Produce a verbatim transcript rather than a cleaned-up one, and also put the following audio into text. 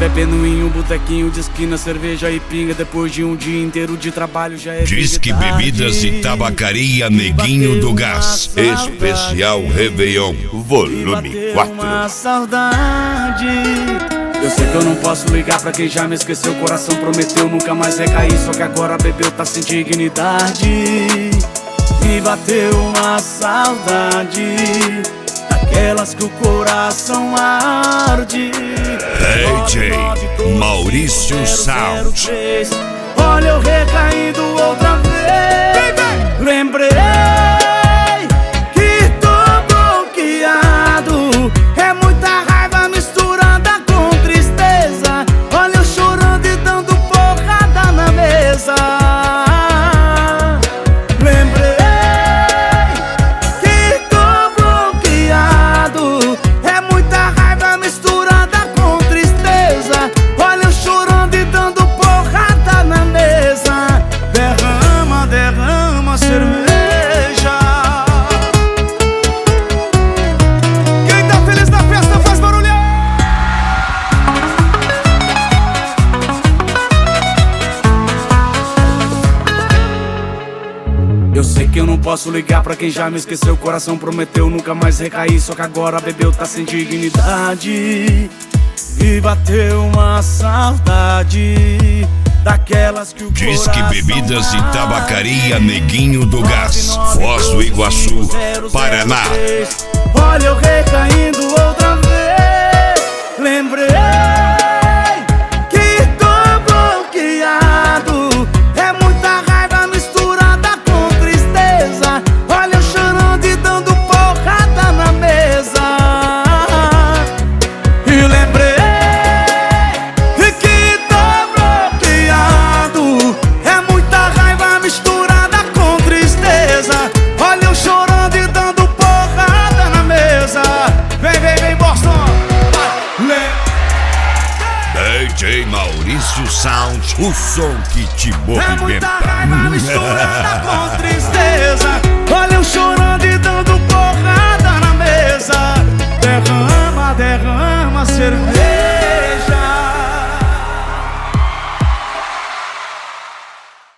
bebendo em um botequinho de esquina, cerveja e pinga. Depois de um dia inteiro de trabalho já é Disque Bebidas e Tabacaria Neguinho do Gás. Especial Réveillon, volume quatro. Uma saudade. Eu sei que eu não posso ligar pra quem já me esqueceu. O coração prometeu nunca mais recair, só que agora bebeu, tá sem dignidade. Me bateu uma saudade, daquelas que o coração arde. D J Maurício Sound. Olha eu recaindo outra vez. Lembrei que tô bloqueado. É muita raiva misturada com tristeza. Olha eu chorando e dando porrada na mesa. Lembrei que tô bloqueado. É muita raiva misturada com tristeza. Olha eu chorando e dando porrada na mesa. Derrama, derrama cerveja. Quem tá feliz na festa faz barulho. Eu sei que eu não posso ligar pra quem já me esqueceu. O coração prometeu nunca mais recair, só que agora bebeu, tá sem dignidade. E bateu uma saudade, daquelas que o Disque Bebidas e Tabacaria Neguinho do Gás, Foz do Iguaçu, Paraná. Olha eu recaindo outra vez. Lembrei que tô bloqueado. É muita raiva misturada com tristeza. Olha eu chorando e dando porrada na mesa. E lembrei que tô bloqueado. É muita raiva misturada com tristeza. Olha eu chorando e dando porrada na mesa. Vem, vem, vem, Boston. D J Maurício Sound, o som que te É muita movimenta. raiva misturada com tristeza. Olha eu